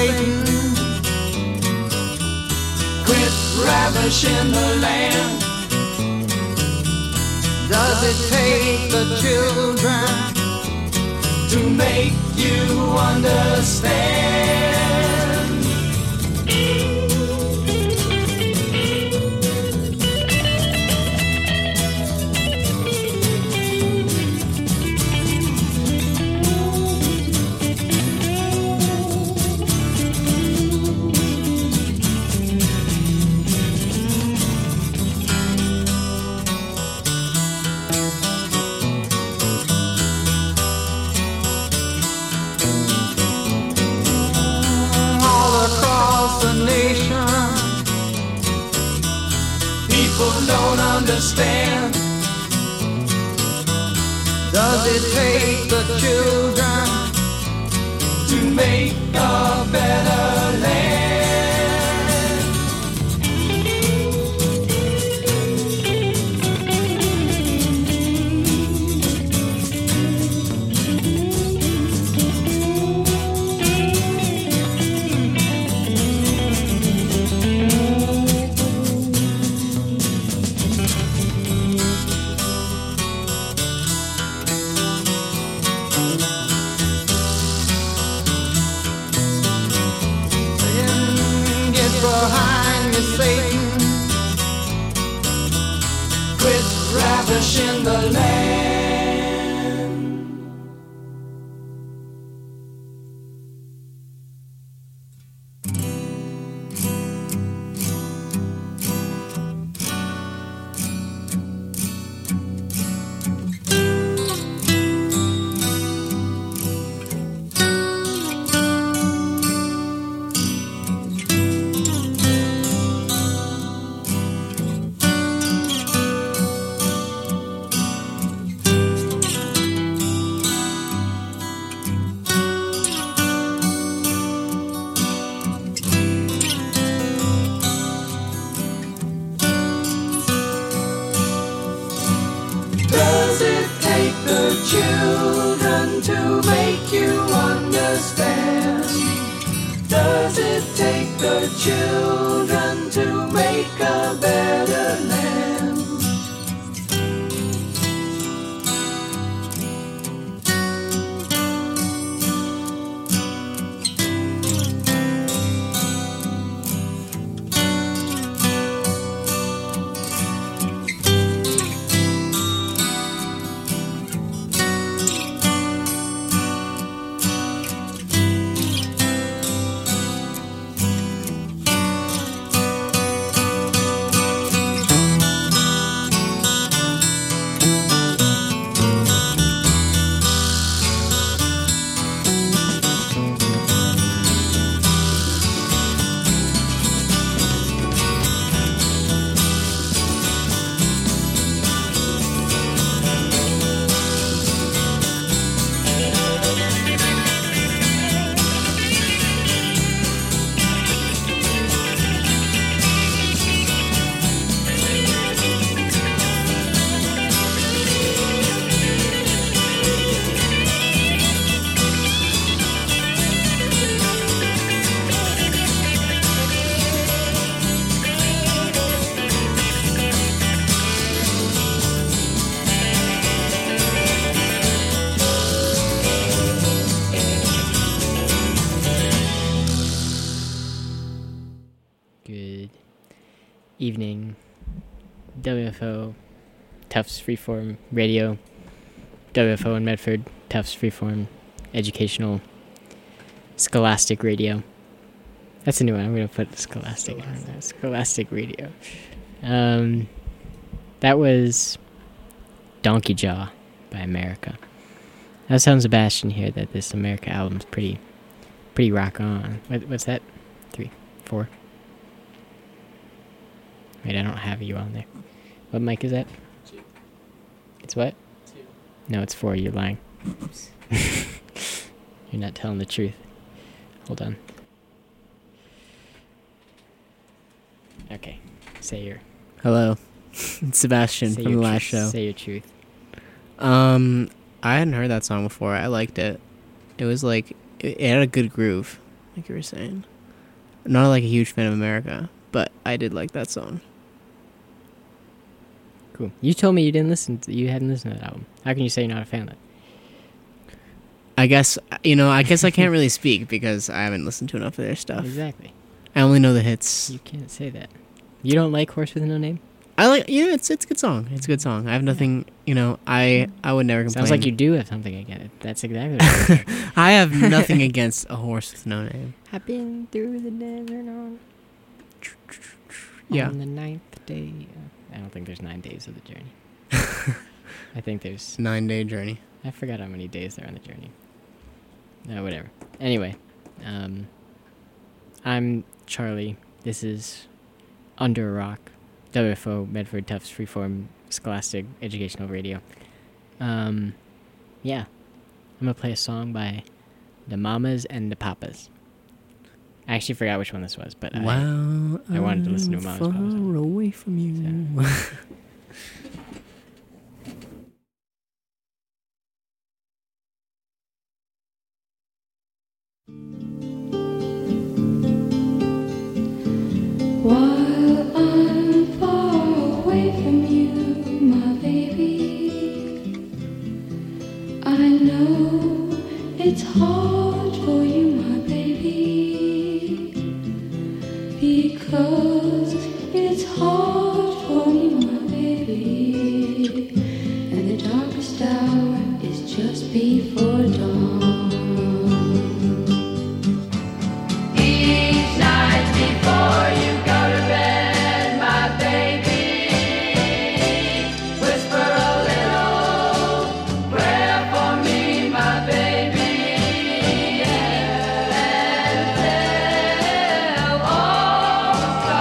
Satan. Quit ravishing the land. Does it take the children to make you understand? Don't understand. Does it take the children to make a better land? In the land. Does it take the children to make you understand? Does it take the children to make a better land? Evening, WFO, Tufts Freeform Radio, WFO in Medford, Tufts Freeform Educational, Scholastic Radio. That's a new one. I'm going to put Scholastic on there. Scholastic Radio. That was Donkey Jaw by America. I was telling Sebastian here that this America album's pretty rock on. What's that? 3, 4? Wait, I don't have you on there. What mic is that? 2. It's what? 2. No, it's 4. You're lying. You're not telling the truth. Hold on. Okay. Say your... Hello. It's Sebastian from the last show. Say your truth. I hadn't heard that song before. I liked it. It was like... It had a good groove. like you were saying. I'm not like a huge fan of America, but I did like that song. Cool. You told me you hadn't listened to that album. How can you say you're not a fan of it? I guess I can't really speak because I haven't listened to enough of their stuff. Exactly. I only know the hits. You can't say that. You don't like Horse with No Name? I like, it's a good song. It's a good song. I have nothing, I would never complain. Sounds like you do have something against it. That's exactly what I have nothing against A Horse with No Name. I've been through the desert on Yeah. On the 9th day. I don't think there's 9 days of the journey. I think there's 9-day journey. I forgot how many days there are on the journey. Whatever. Anyway, I'm Charlie. This is Under a Rock, WFO, Medford Tufts Freeform Scholastic Educational Radio. Yeah. I'm going to play a song by the Mamas and the Papas. I actually forgot which one this was, but I wanted to listen to a Mamas and Papas song. Far away from you. So. While I'm far away from you, my baby, I know it's hard for you, my baby, because it's hard for me, my baby, and the darkest hour is just before dawn. Each night before you go to bed, my baby, whisper a little prayer for me, my baby, and tell all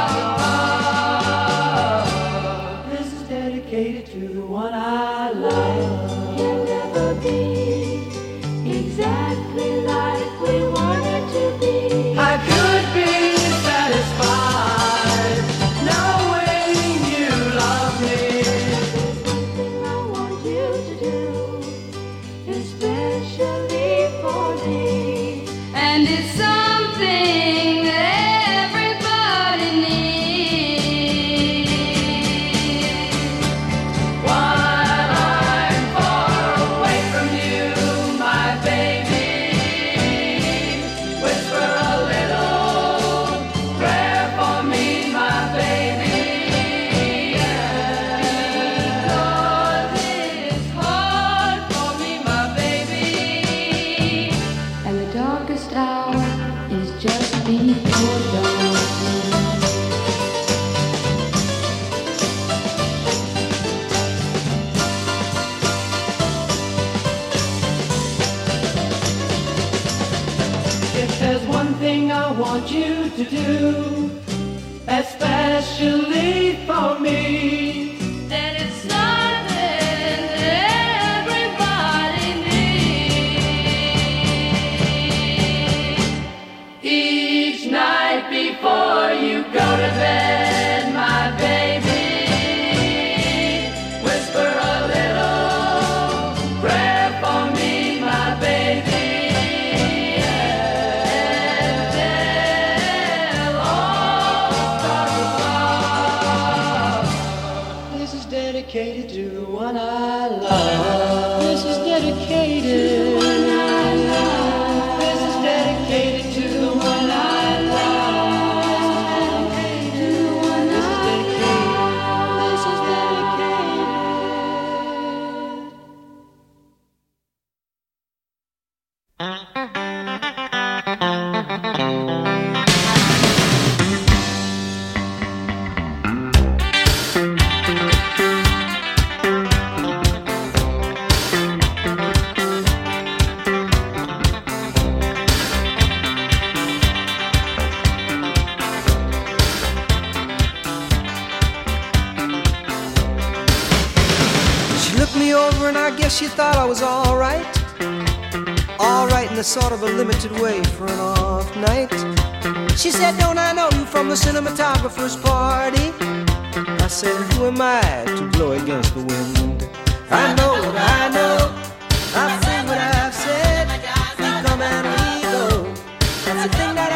the stars. This is dedicated to the one I love. You'll never be exactly like we wanted to be. I could be satisfied knowing you love me. There's something I want you to do, especially for me, and it's something that everybody needs. While I'm far away from you, my baby, whisper a little prayer for me, my baby, because it's hard for me, my baby, and the darkest hour is just before dawn. If there's one thing I want you to do, especially for me, then it's something that everybody needs. Each night before you go to bed, my baby, whisper a little prayer for me, my baby. This is dedicated to the one I love. This is dedicated to the one I love. This is dedicated to the one I love. This is dedicated to the one I love. This is dedicated. She looked me over and I guess she thought I was alright. Alright in a sort of a limited way for an off night. She said, don't I know you from the cinematographer's party? I said, who am I to blow against the wind? I know what I know, I've said what I've said. We come and we go, that's the thing that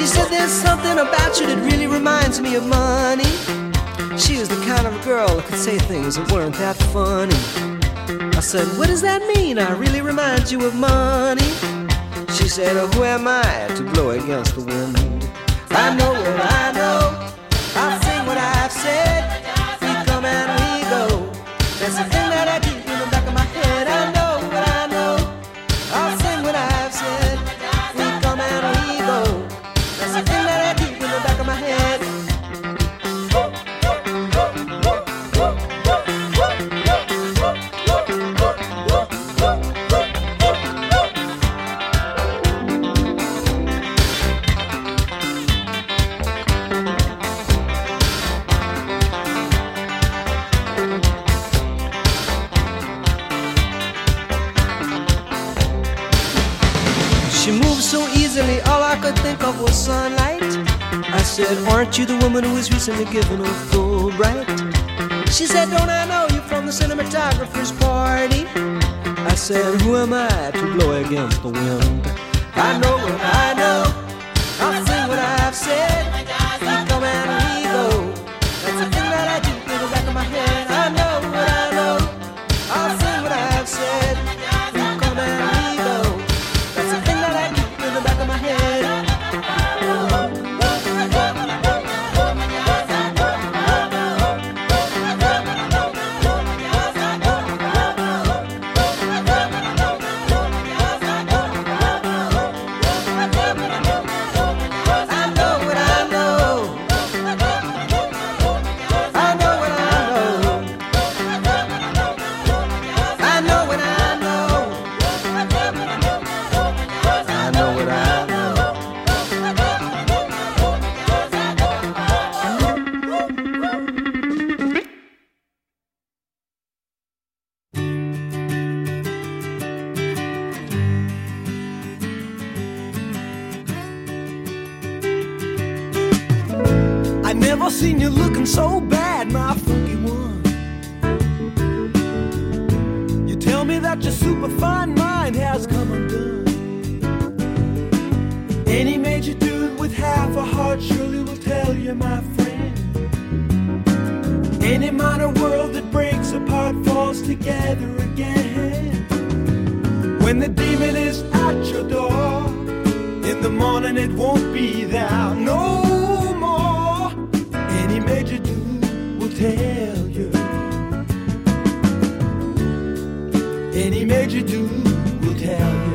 said there's something about you that really reminds me of money. She was the kind of girl that could say things that weren't that funny. I said, what does that mean? I really remind you of money. She said, oh, who am I to blow against the wind? I know what I know. I'll sing what I've said. We come and we go. That's the thing that I keep in the back of my head. I know what I know. I'll sing what I've said. We come and we go. That's the thing that I keep in the back of my head. She moved so easily, all I could think of was sunlight. I said, aren't you the woman who was recently given a Fulbright? She said, don't I know you from the cinematographer's party? I said, who am I to blow against the wind? I know what I know. I'll sing what I've said. We come and we go. That's the thing that I keep in the back of my head. I know what I know. I'll sing what I've said. We come and we go. That's the thing that I keep in the back of my head. I never seen you looking so bad, my funky one. You tell me that your superfine mind has come undone. Any major dude with half a heart surely will tell you, my friend. Any minor world that breaks apart falls together again. When the demon is at your door, in the morning it won't be there no more. Any major dude will tell you. Any major dude will tell you.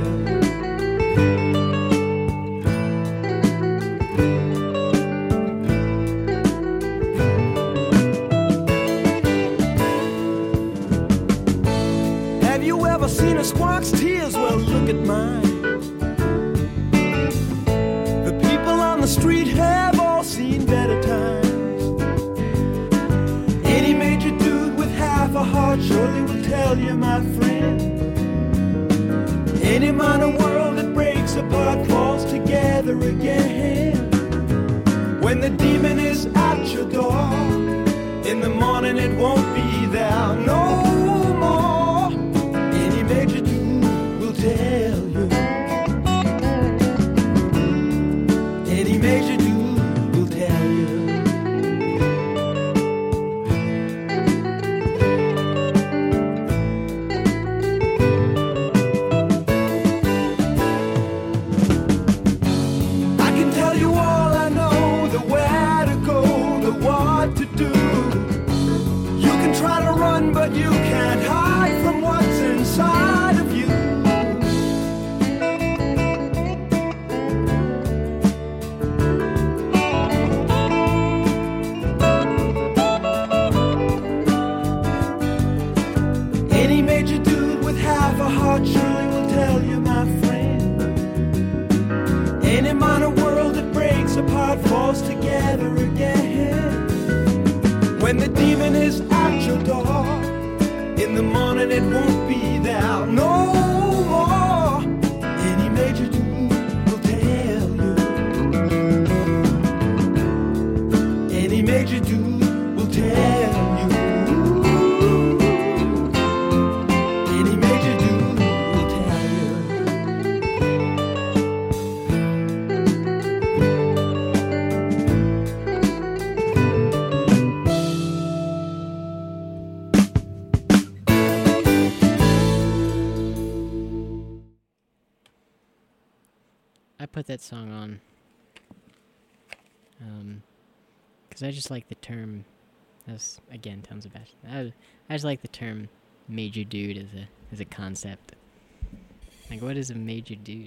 Have you ever seen a squawk's tears? Well, look at mine. The people on the street have all seen better times. Any major dude with half a heart surely will tell you, my friend. Any minor world that breaks apart falls together again. When the demon is at your door, in the morning it won't be there no more. Any major dude will tell you. Any major dude will tell you. I can tell you all I know, the where to go, the what to do. You can try to run, but you can't hide from what's inside of you. Any major dude with half a heart surely will tell you, my friend. Any minor world that breaks apart falls together again. When the demon is at your door, in the morning it won't be there no more. Any major dude will tell you. Any major dude will tell you. Any major dude will tell you. I put that song on because I just like the term. That's again Towne Sebastian. I just like the term major dude as a concept. Like, what is a major dude?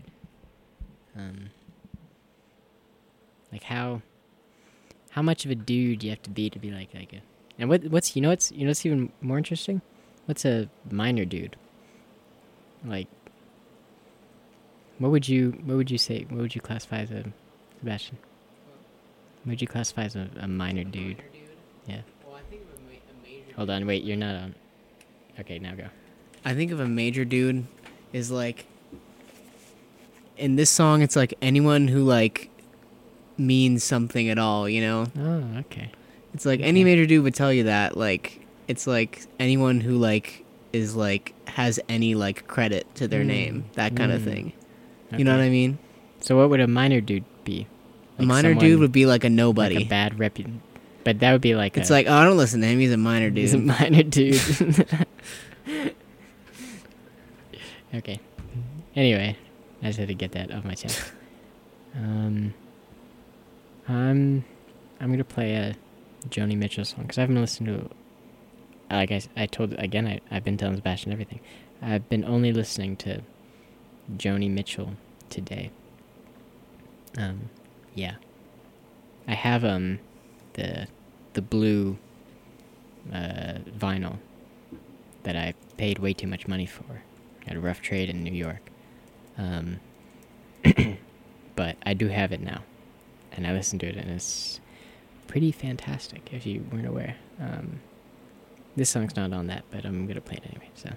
Like how much of a dude do you have to be like a, and what's even more interesting? What's a minor dude? Like, what would you say? What would you classify as a Sebastian? What would you classify as a minor dude? Yeah. Well, I think of a major. Hold on, wait, you're not on. Okay, now go. I think of a major dude is like, in this song, it's like anyone who like means something at all, you know? Oh, okay. It's like any major dude would tell you that. Like, it's like anyone who like is like has any like credit to their name, that kind of thing. Okay. You know what I mean? So what would a minor dude be? A minor dude would be like a nobody. Like a bad reputation. But that would be like it's like, oh, I don't listen to him. He's a minor dude. He's a minor dude. Okay. Anyway, I just had to get that off my chest. I'm gonna play a Joni Mitchell song because I haven't listened to. Like I told again, I've been telling Sebastian everything. I've been only listening to Joni Mitchell today. Yeah. I have the blue vinyl that I paid way too much money for at a rough trade in New York. But I do have it now, and I listened to it, and it's pretty fantastic. If you weren't aware, this song's not on that, but I'm gonna play it anyway. So.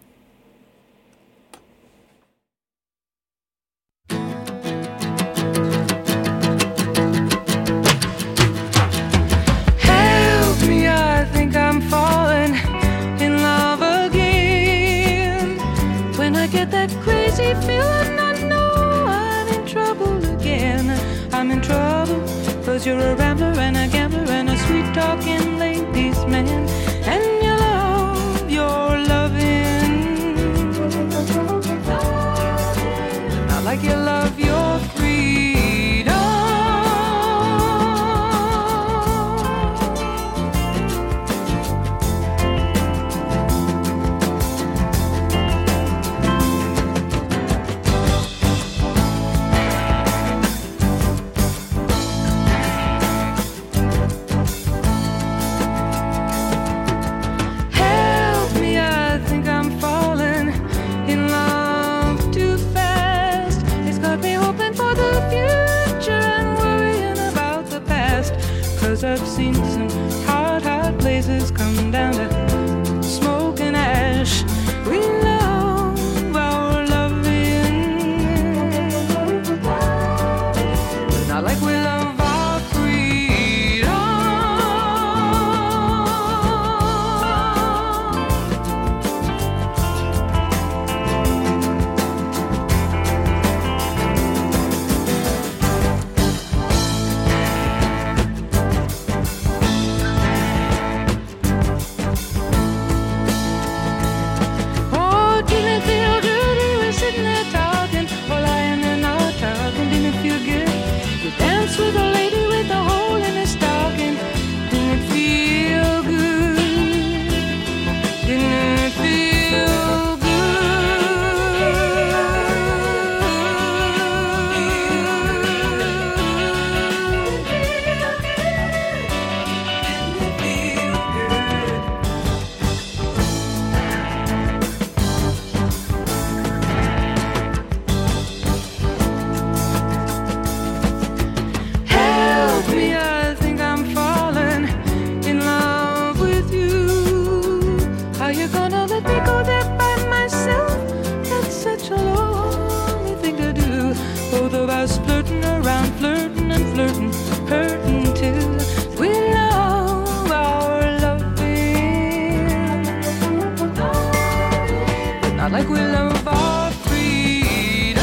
Help me, I think I'm falling in love again. When I get that crazy feeling, I know I'm in trouble again. I'm in trouble, 'cause you're a rambler and a gambler and a sweet-talking ladies' man. And you love your loving, not like you love your freedom. Help me, I think I'm falling in love too fast. It's got me hoping for the future and worrying about the past. 'Cause I've seen some hot, hot places come down to smoke and ash. We love our loving, not like we love our freedom. Oh, didn't it feel good? We were sitting there talking, or lying in our talking. Didn't it feel good? We danced with a lady with a hole in her stocking. Didn't it feel good? Didn't it feel Help me, I think I'm falling in love with you. Are you gonna let me go there by myself? That's such a lonely thing to do. Both of us flirting around, flirting and flirting, hurting too. We love our loving, not like we love our freedom.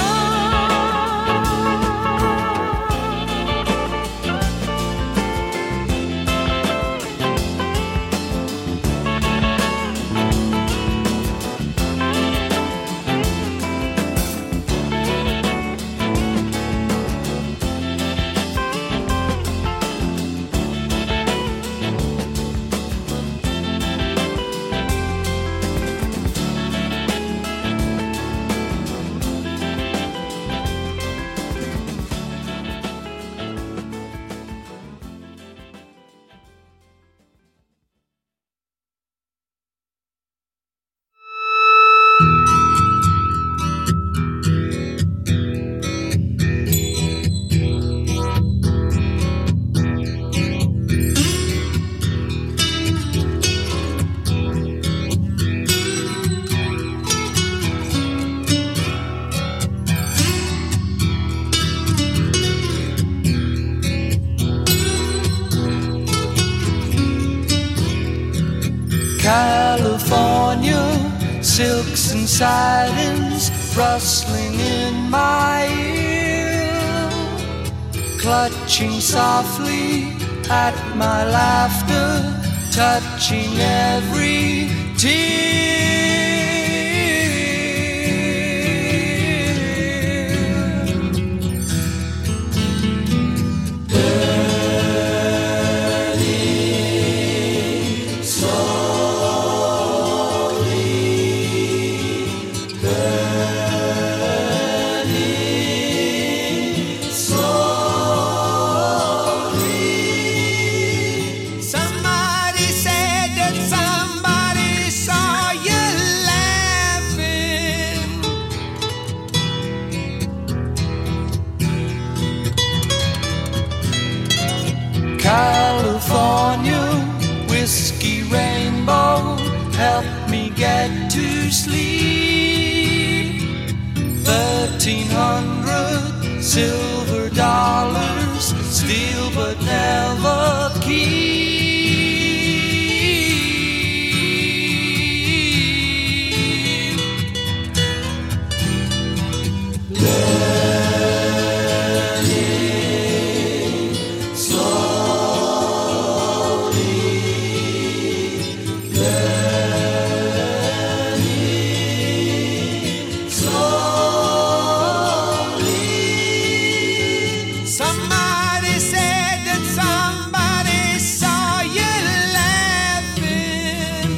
California, silks and satins rustling in my ear, clutching softly at my laughter, touching every tear. California, whiskey rainbow, help me get to sleep. 1,300 silver dollars, steal but never keep. Somebody said that somebody saw you laughing.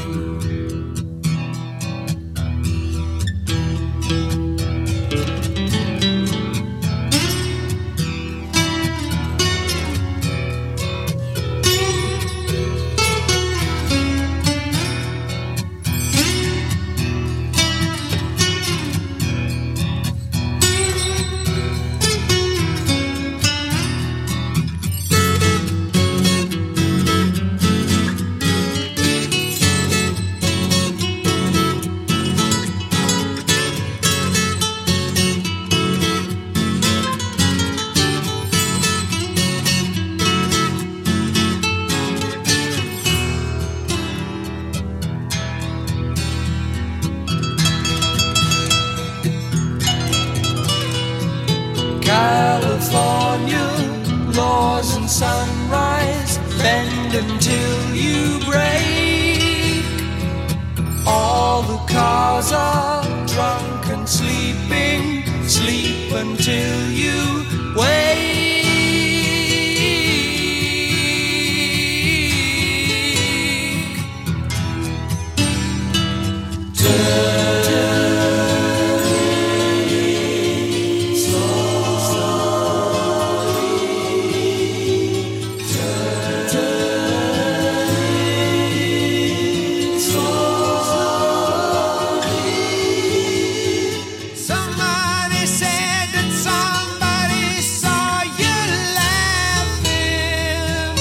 California, laws and sunrise, bend until you break. All the cars are drunk and sleeping, sleep until you wake. Somebody said that somebody saw you laughing.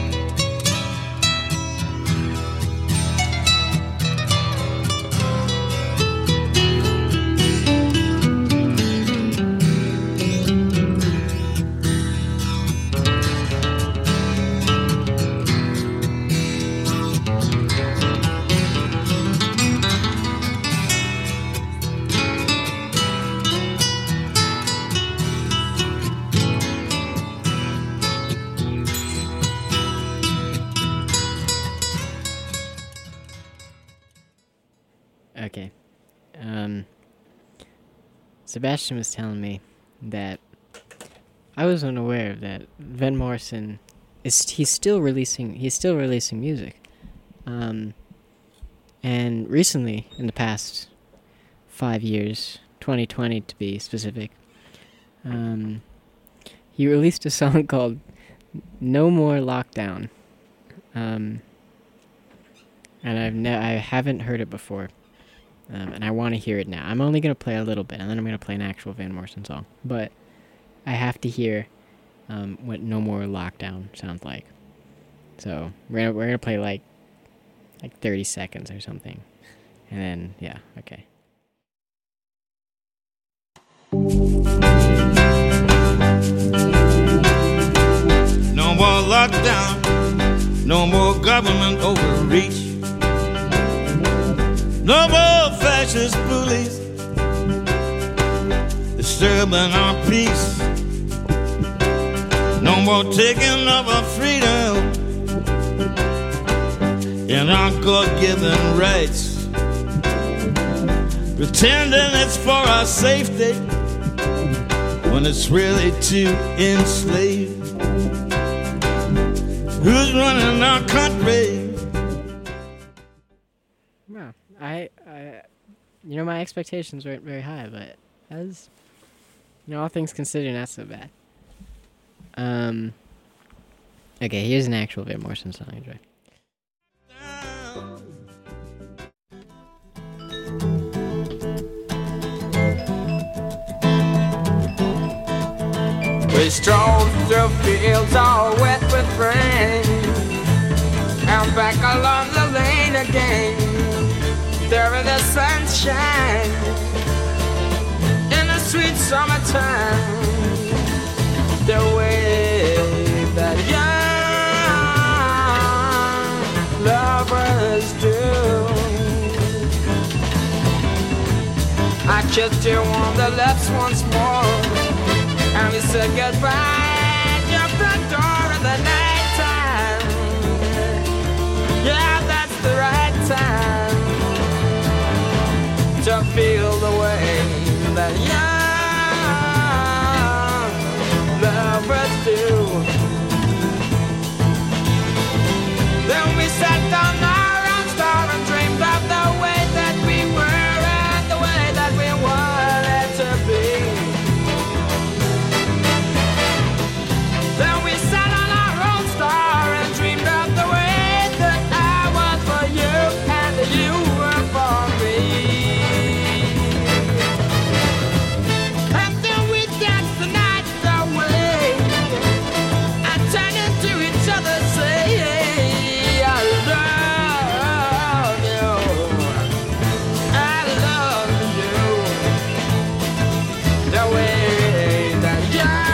Okay. Sebastian was telling me that I was unaware of that. Van Morrison he's still releasing music. And recently, in the past 5 years, 2020 to be specific, he released a song called No More Lockdown. And I haven't heard it before. And I want to hear it now. I'm only going to play a little bit, and then I'm going to play an actual Van Morrison song. But I have to hear what No More Lockdown sounds like. So we're gonna play like 30 seconds or something. And then, yeah, okay. No more lockdown, no more government overreach. No more fascist bullies disturbing our peace. No more taking of our freedom and our God-given rights. Pretending it's for our safety when it's really to enslave. Who's running our country? Wow, I my expectations weren't very high, but as all things considered, not so bad. Okay, here's an actual Van Morrison song I enjoy. We strolled through fields all wet with rain, and back along the lane again. There in the sunshine, in the sweet summertime, the way that young lovers do. I kissed you on the lips once more, and we said goodbye at the door in the night time. Yeah, that's the right time to feel the way that young lovers do. Then we sat down our own star and dreamed of the way that we were and the way that we wanted to be. Then we sat on our own star and dreamed of the way that I was for you and you were for me. And then we danced the night away and turned into each other, say, I love you, I love you, the way that you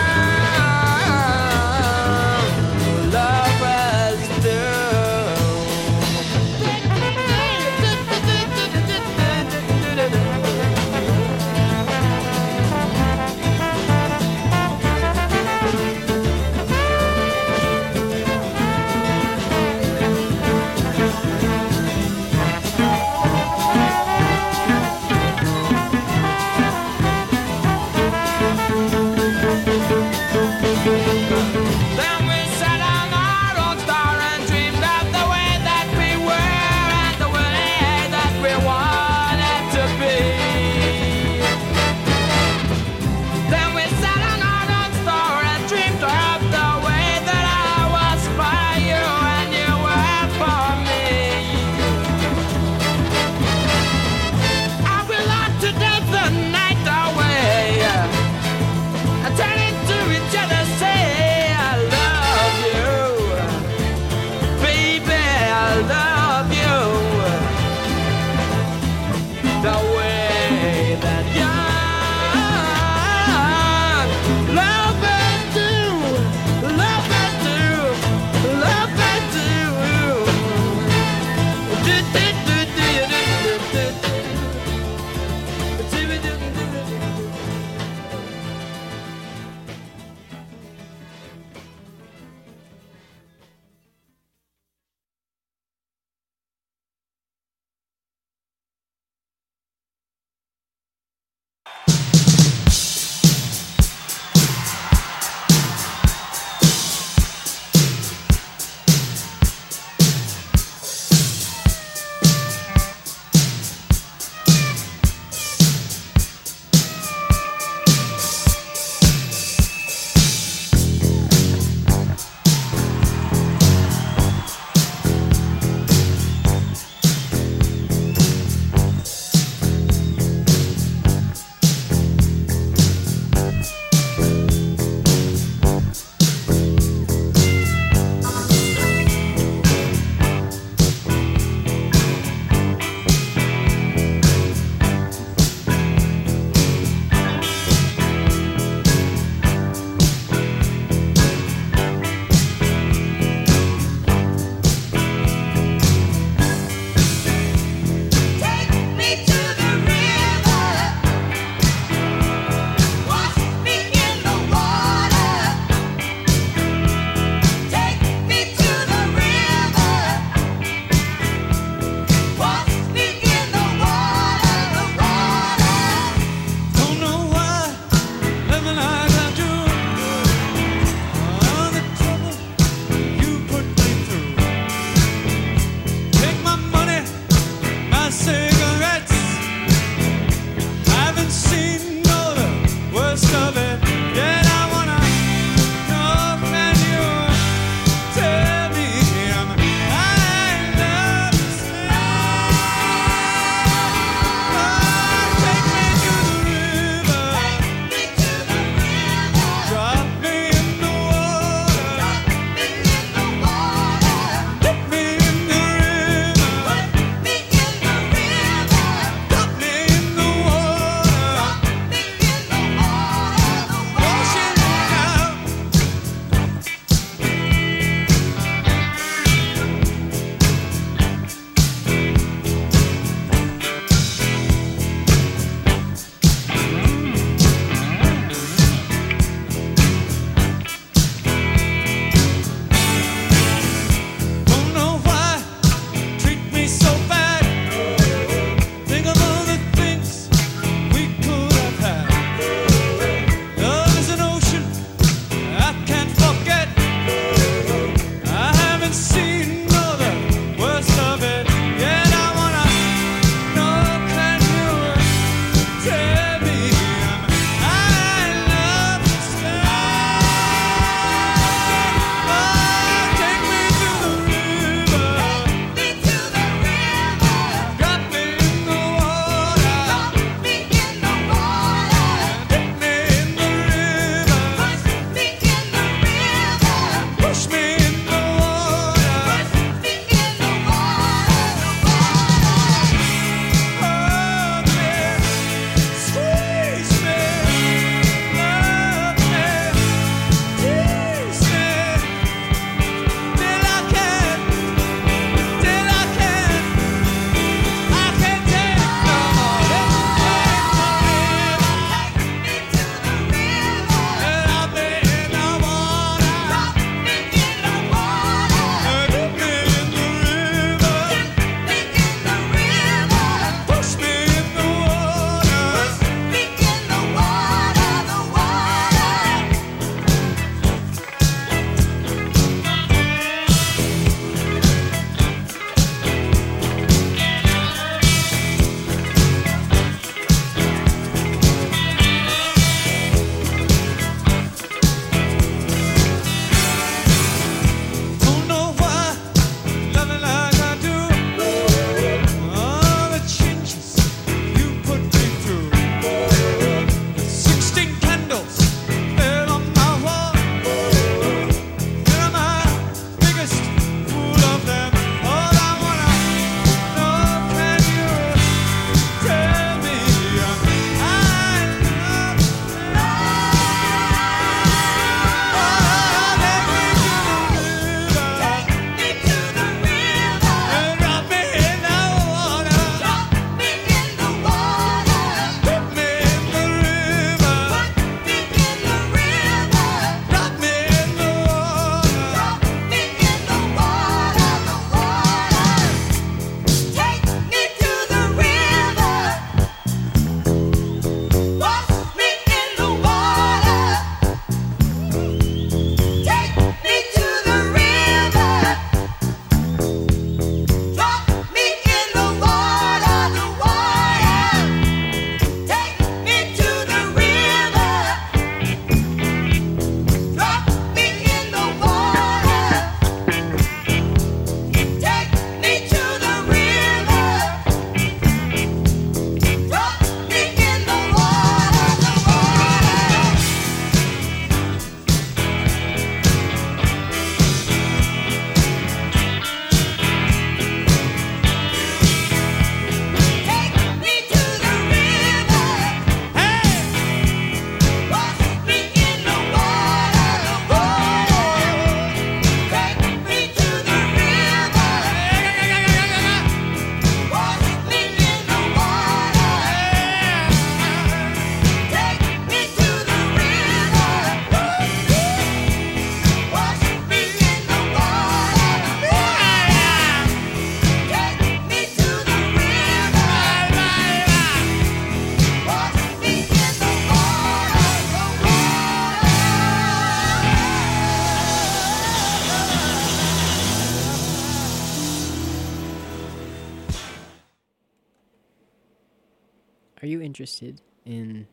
Are you interested in...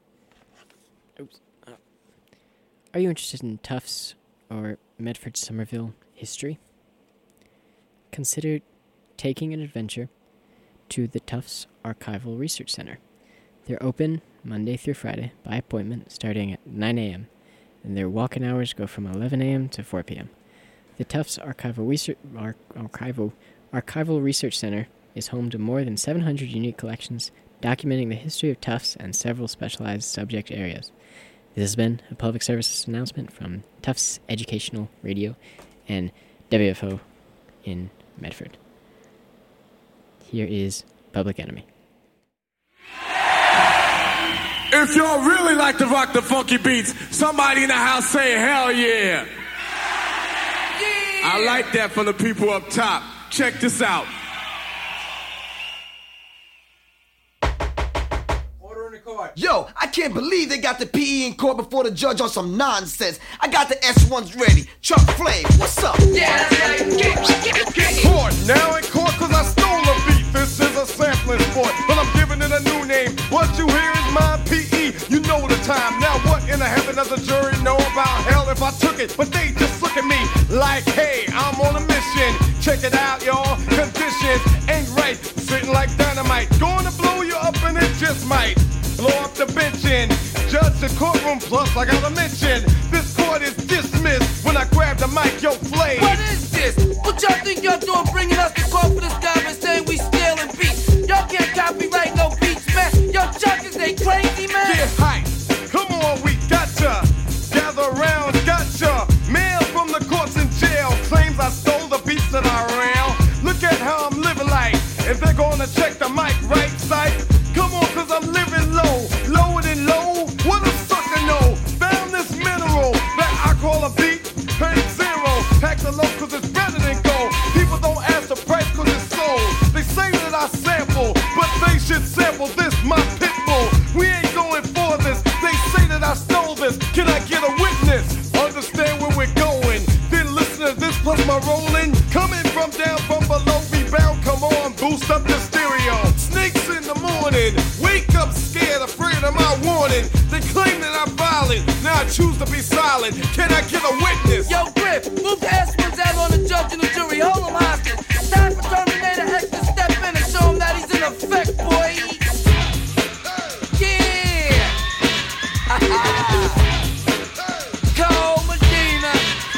Are you interested in Tufts or Medford Somerville history? Consider taking an adventure to the Tufts Archival Research Center. They're open Monday through Friday by appointment starting at 9 a.m. and their walk-in hours go from 11 a.m. to 4 p.m. The Tufts Archival Research Center is home to more than 700 unique collections documenting the history of Tufts and several specialized subject areas. This has been a public service announcement from Tufts Educational Radio and WFO in Medford. Here is Public Enemy. If y'all really like to rock the funky beats, somebody in the house say hell yeah. I like that from the people up top. Check this out. Order in the court. Yo, I can't believe they got the PE in court before the judge on some nonsense. I got the S1s ready. Chuck Flame, what's up? Yeah, that's right. Court, now in court cause I stole a beat. This is a sampling sport, but I'm giving it a new name. What you hear is my PE, you know the time. Now what in the heaven does the jury know about hell if I took it? But they just look at me like, hey, I'm on a mission. Check it out, y'all, conditions ain't right. Sitting like dynamite, going to blow you up and it just might blow up the bench in. Judge the courtroom, plus I gotta mention, this court is dismissed when I grab the mic, yo, Flame. What is this? What y'all think y'all doing bringing us to court for this guy and saying we stealing beats? Y'all can't copyright no beats, man. Yo, Chuck, is they crazy, man? Get hype. Come on, we gotcha. Gather around, gotcha. Mail from the courts in jail claims I stole the beats that I ran. Look at how I'm living like, and they're gonna check the mic, right side. Come on, cause I'm living low, lower than low. What a sucker know. Found this mineral that I call a beat, paid zero. Pack the low cause it's better than gold. People don't ask the price cause it's sold. They say that I sample, but they should sample this, my pit bull. We ain't going for this. They say that I stole this. Can I get a witness? Understand where we're going. Then listen to this plus my rolling. Coming from down from below, we bound. Come on, boost up the stereo. Snakes in the morning. Wake up scared, afraid of my warning. They claim that I'm violent. Now I choose to be silent. Can I get a witness? Yo, Griff, move the S1s out on the judge and the jury. Hold him hostage. Time for Terminator X to step in and show him that he's in effect, boy. Yeah. Cole Medina.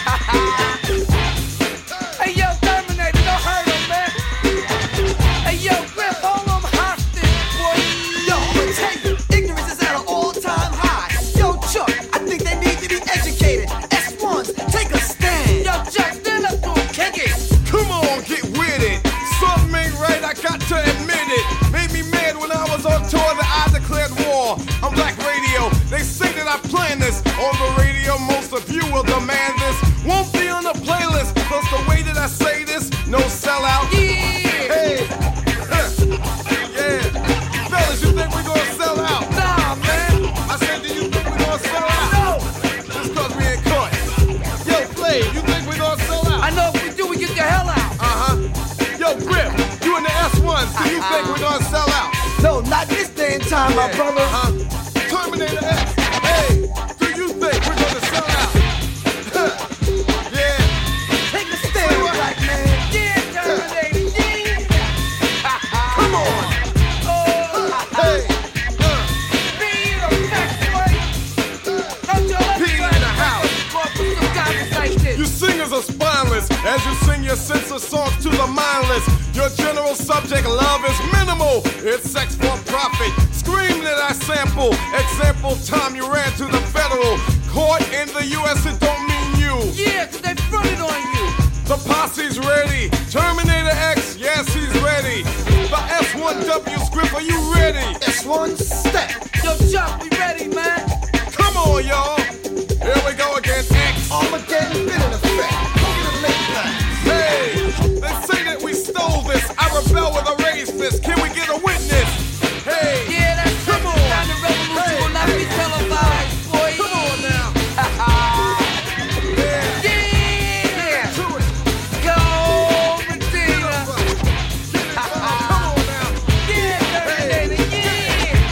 Hey, yo, Terminator, don't hurt him, man. Hey, yo, Griff, hold him hostage, boy. Yo, I'ma tell you, ignorance is at an all-time high. Yo, Chuck, I think they need to be educated. S1s, take a stand. Yo, Chuck, stand up to him, kick it. Come on, get with it. Something ain't right, I got to admit it. Made me mad when I was on tour that I declared war on Black Radio. They say that I planned this on the radio. Most of you will demand this. Won't be on the playlist, plus the way that I say this, no sellout. Yeah. Hey, yeah. Fellas, you think we gonna sell out? Nah, man. I said, do you think we gonna sell out? No. Just cause we ain't caught. Yo, Play, you think we gonna sell out? I know if we do, we get the hell out. Yo, Grip, you in the S1s, do you think we're gonna sell out? No, not this day and time, my brother. Terminator X, hey, do you think we're gonna sell out? Yeah. Take a stand, black man. Yeah, Terminator, yeah. Come on. Hey, Be in effect, boy. Don't you let Be in the house. some guys like this. you singers are spineless as you sing your senseless songs to the mindless. Your general subject love is minimal. It's sex for profit. Scream that I sample. Example time you ran to the federal court in the U.S. It don't mean you. Yeah, cause they fronted on you. The posse's ready. Terminator X, yes, he's ready. The S1W script, are you ready? S1, step. Yo, Chuck, we ready, man. Come on, y'all. Here we go again, X. Armageddon been in effect. Look at the late pass. Hey, they say that we stole this. I rebel with a raised fist. Can we get a witness? Hey, Yeah, that's come on. time the revolution will not be televised, boy. Come on now. Yeah. Yeah. To it. Go, Medina. Come on now. Yeah, Terminator, yeah.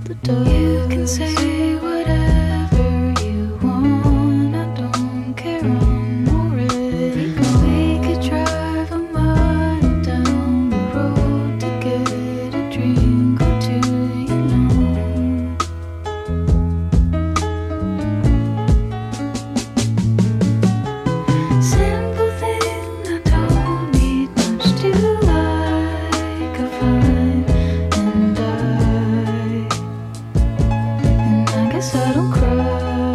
the door. You can say whatever you want, I don't care, I'm already gone. We could drive a mile down the road to get a drink or two, you know. Simple thing, I don't need much to like, I find, and I guess I don't cry.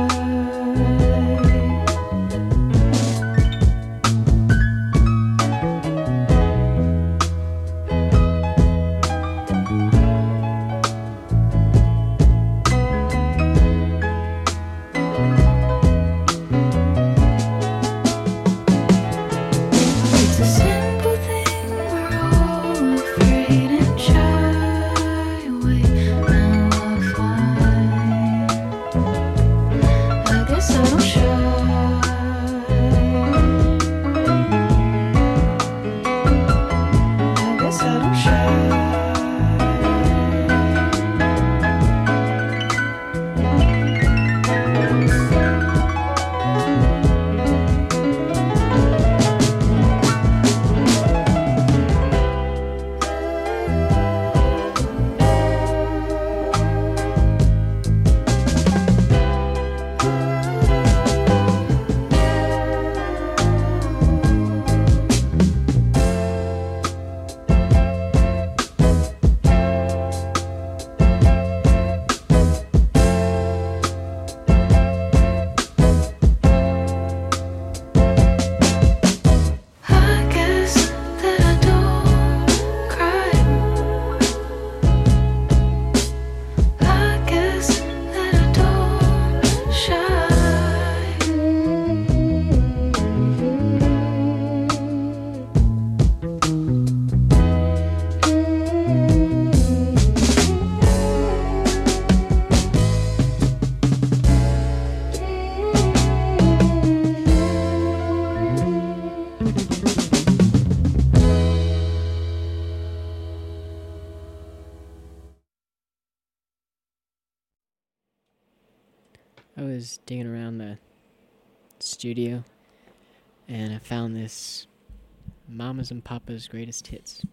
It's a simple thing, we're all afraid and shy away. Now I find, I guess I don't shy. I guess I don't shy. I guess that I don't cry. I guess that I don't shy. I was digging around the studio and I found this Mamas and Papas Greatest Hits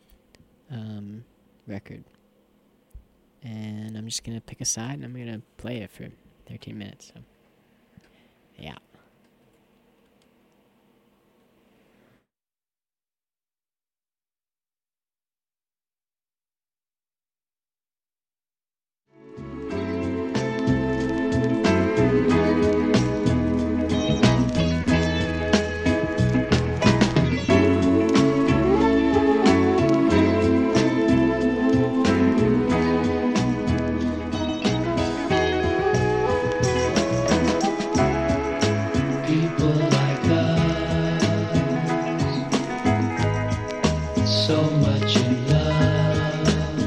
record. And I'm just going to pick a side and I'm going to play it for 13 minutes. So, yeah. People like us, so much in love.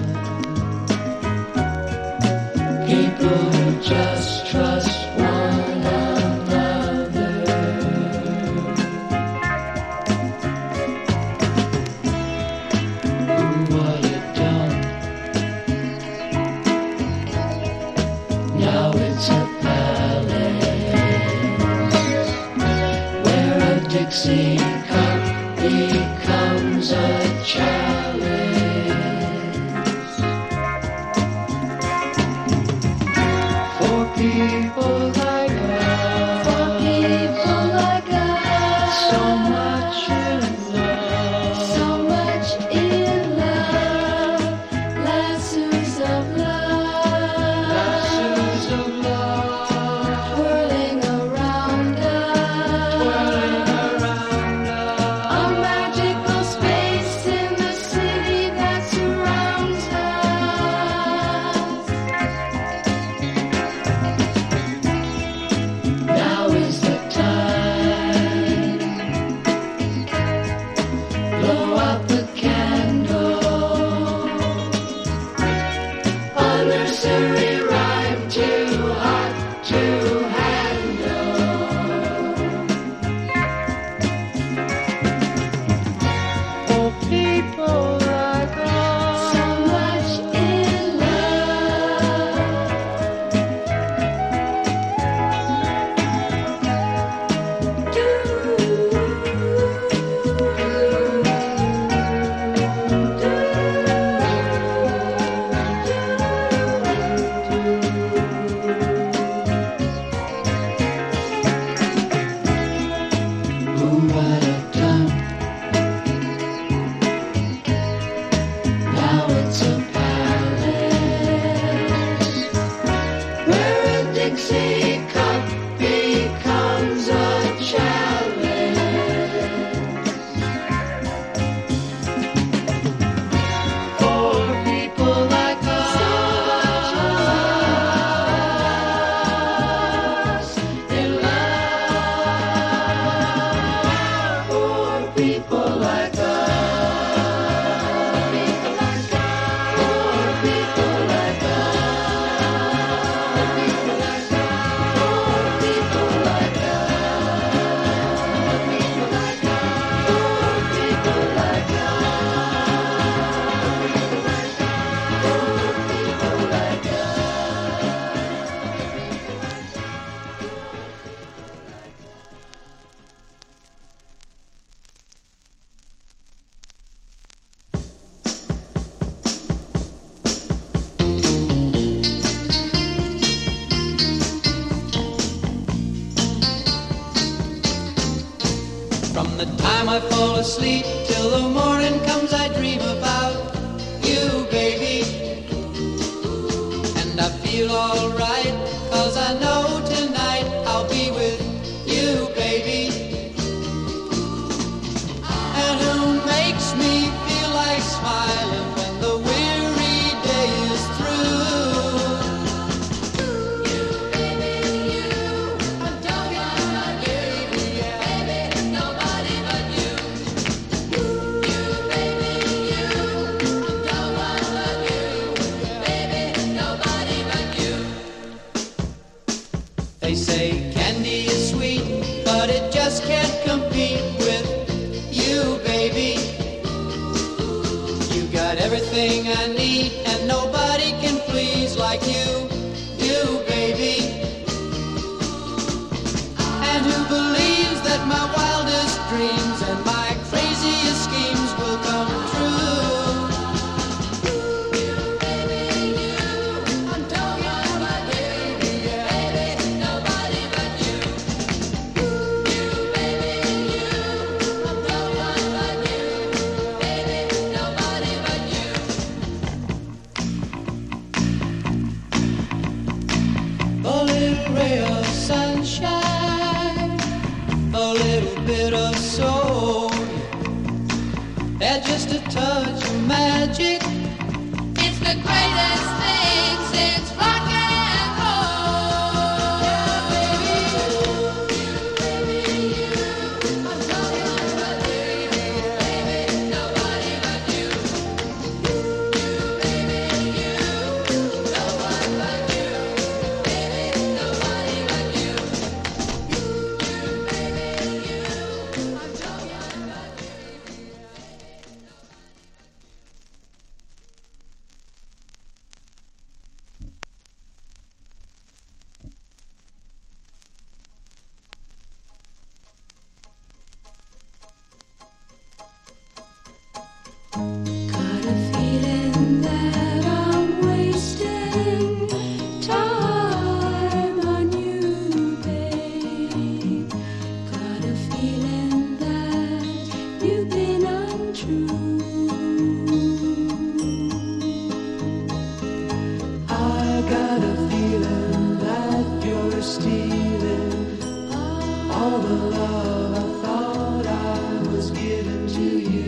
People who just trust one another. Who what you don't. Now it's a where a Dixie cup becomes a chalice. For people like us, so much in love, lassos of love, whirling around us. A magical space in the city that surrounds us. Now is the time. Blow out the candle. A nursery rhyme too hot to handle. For people like us, so much in love. Dixie cup becomes a challenge for people like us in love, for people like us. From the time I fall asleep till the morning comes, I dream about you, baby. And I feel alright, 'cause I know tonight I'll be with you, baby. And who makes me feel like smiling when the weary day is through? You, baby, you. I'm talking about you, baby. Nobody but you. You, baby, you. I'm talking about you, baby. Nobody but you. They say candy is sweet, but it just can't compete with you, baby. You got everything I need, and nobody can please like you, baby. And who believes that my wildest dreams and my craziest schemes will come true? You, baby, you. I'm talking about you, baby. Nobody but you. You, baby, you. I'm talking about you, baby. Nobody but you. A little ray of sunshine, a little bit of soul, and just a touch of magic. It's the greatest thing since rock and roll. Yeah, baby, you. I'm talking about you, baby. Nobody but you. You, baby, you. No one but you, baby. Nobody but you. You, baby, you. I'm talking about you. Got a feeling that I'm wasting time on you, babe. Got a feeling that you've been untrue. I got a feeling that you're stealing all the love I thought I was giving to you.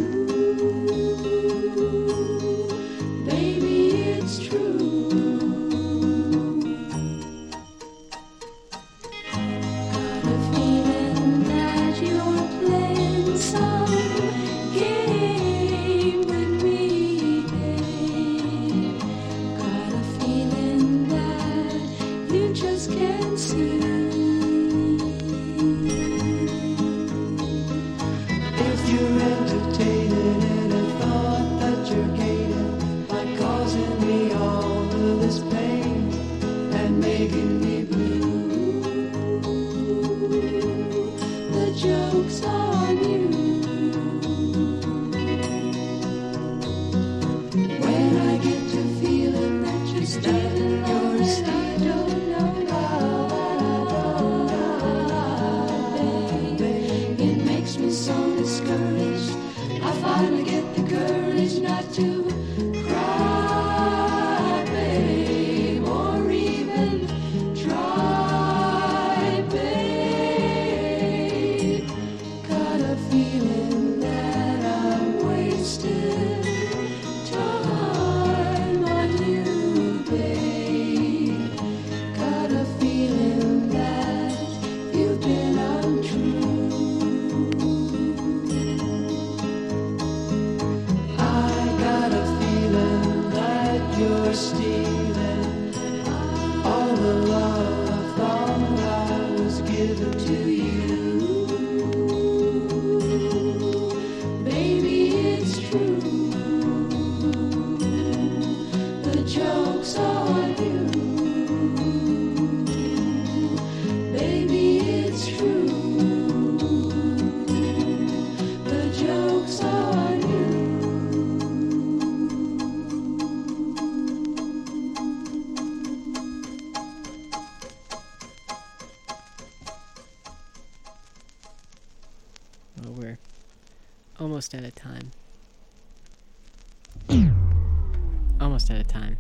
Baby, it's true. Got a feeling that you're playing some game with me, babe. Got a feeling that you just can't see. If you're entertaining any thought that you're gaining by causing me all of this pain and making me blue, the joke's on you. When I get to feeling that you're standing on your side, don't know baby, it makes me so discouraged. I finally get the courage not to cry, babe, or even try. give to you. Baby, it's true. The joke's on you. Baby, it's true. The joke's on you. Well, we're almost out of time. Almost out of time.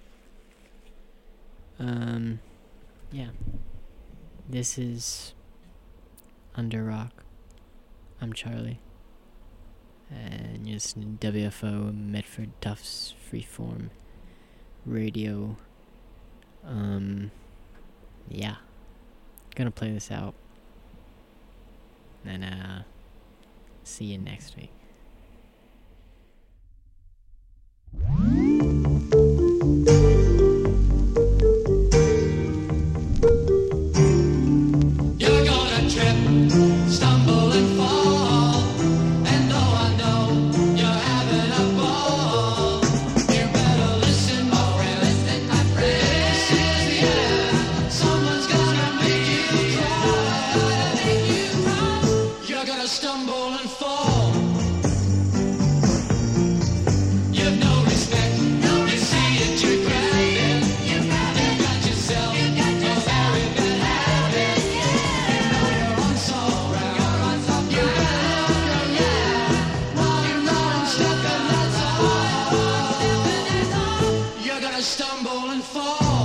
Yeah. This is Under Rock. I'm Charlie. And you're listening to WFO Medford Tufts Freeform Radio. Yeah. Gonna play this out. And see you next week. You're gonna trip, stumble and fall. And though I know you're having a ball, you better listen, my friend. Listen, my friend. Yeah, someone's gonna make you cry. You're gonna stumble and fall. You've no respect. You see it, you grab it. You got yourself a very bad habit. You know you're on soft ground. You better look around. You know I'm stuck and that's all. You're gonna stumble and fall.